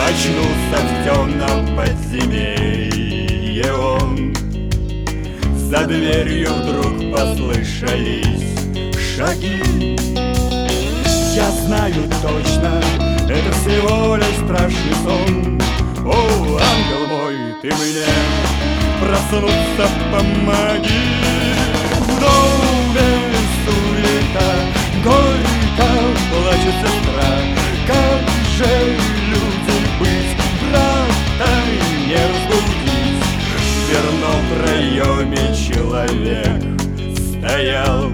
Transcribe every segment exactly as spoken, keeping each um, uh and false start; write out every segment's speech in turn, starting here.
очнулся в темном подземелье он. За дверью вдруг послышались шаги. Я знаю точно, это всего лишь страшный сон. О, ангел мой, ты мне проснуться помоги. В доме суета, горько плачет сестра. Как же люди быть, брата не разбудить? В дверном проеме человек стоял,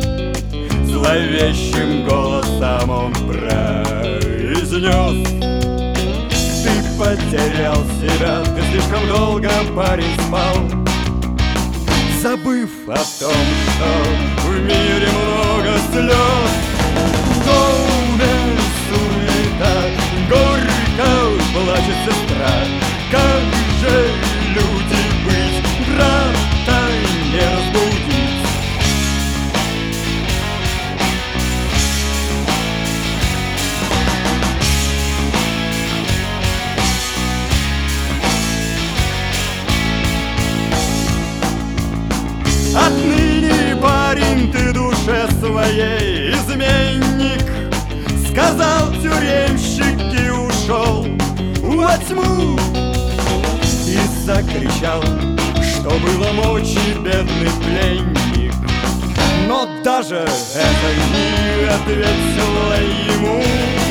зловещим голосом он произнес: ты потерял себя, ты слишком долго, парень, спал, забыв о том, что в мире много слез. В доме суета, горько плачет сестра. Как же люди быть, брата не разбудить? Отныне, парень, ты душе своей изменник, сказал тюремщик и ушел во тьму. И закричал, что было мочи, бедный пленник. Но даже это не ответило ему.